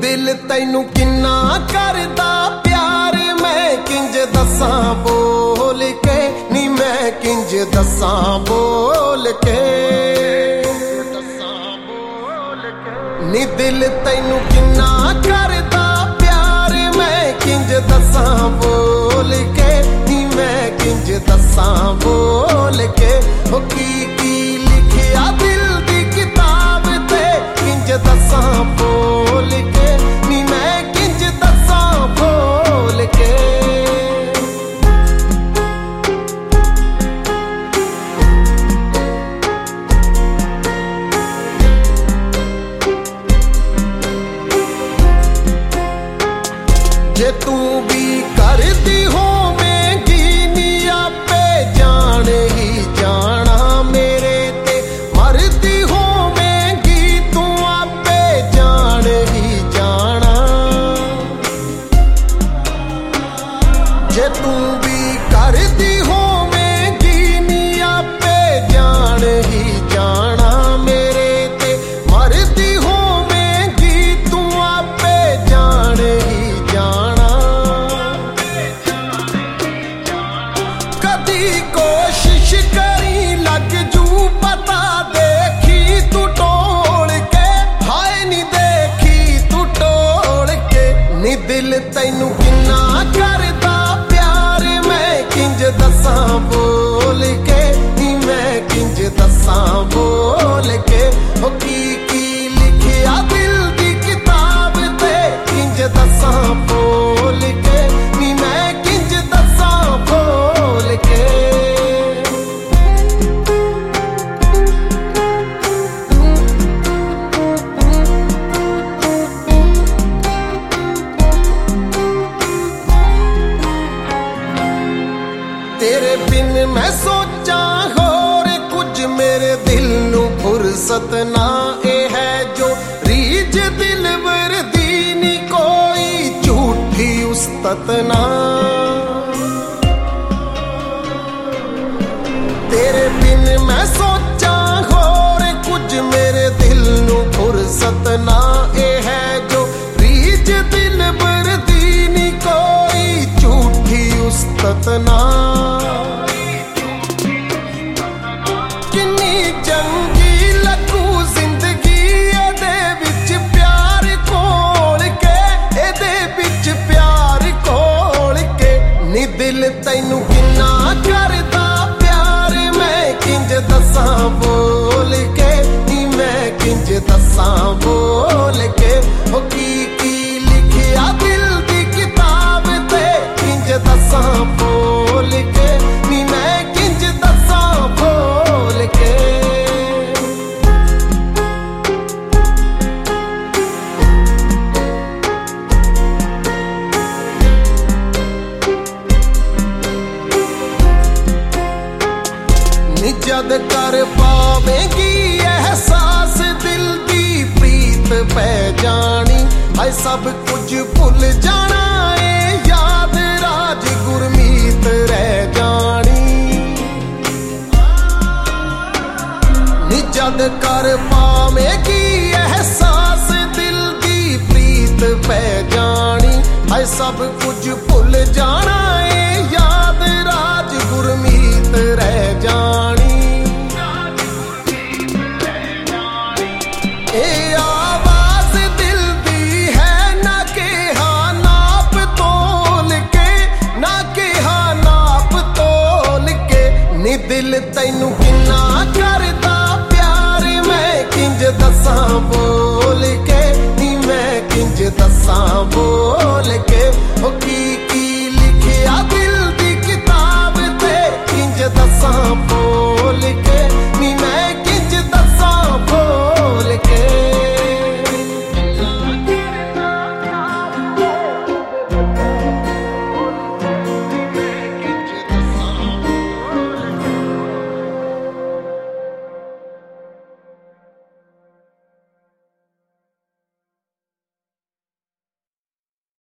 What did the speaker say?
दिल तैनू किन्ना करदा प्यार मैं किंज दसां बोल के नी मैं किंज दसां बोल के नी दिल तैनू किन्ना करदा प्यार मैं किंज दसां बोल के नी मैं किंज दसां बोल के ओ की लिखिया दिल दी किताब ते किंज दसां बोल के नी मैं किंज दसां बोल के जे तू भी करदी होवेगी नी आपे जान ही जाना मेरे ते मरदी होवेगी तू आपे जान ही जाना जे तू भी करदी होवेगी नी आपे जान ही जाना मेरे ते मरदी होवेगी तू आपे जान ही जाना कदी कोशिश करी लग जू पता देखी तू टोल के हाय नी देखी तू टोल के नी दिल तैनू किन्ना करदा प्यार मैं किंज दसां बोल के नी मैं किंज दसां बोल के ओ की लिखिया दिल दी किताब ते किंज दसां बोल के नी मैं किंज दसां बोल के तेरे बिन मैं सोचा होर कुछ मेरे दिल नू फुर्सत ना ए है जो रीज दिल वरदी नी कोई झूठी उस्तत ना तेरे बिन मैं सोचा होर कुछ मेरे दिल नू फुर्सत ना ए है जो रीज दिल वरदी नी कोई झूठी उस्तत ना किन्नी चंगी लगू जिंदगी एदे विच प्यार कोल के एदे विच प्यार कोल के नी दिल तैनू किन्ना करदा प्यार मैं किंज दसां बोल के नी मैं किंज दसां बोल के ओ की लिखिया दिल दी किताब ते किंज दसां बोल के नी मैं किंज दसां बोल के नी जद कर पावेगी एहसास दिल दी प्रीत पै जानी हाय सब कुछ भुल जाना ए याद राज गुरमीत रह जानी नी जद कर पावेगी एहसास दिल दी प्रीत पै जानी हाय सब कुछ भुल जाना ए याद राज गुरमीत